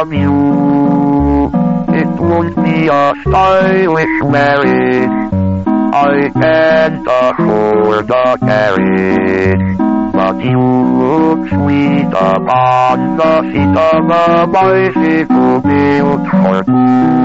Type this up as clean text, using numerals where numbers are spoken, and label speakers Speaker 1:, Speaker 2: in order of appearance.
Speaker 1: from you. It won't be a stylish marriage, I can't afford a carriage, but you look sweet upon the seat of a bicycle built for two.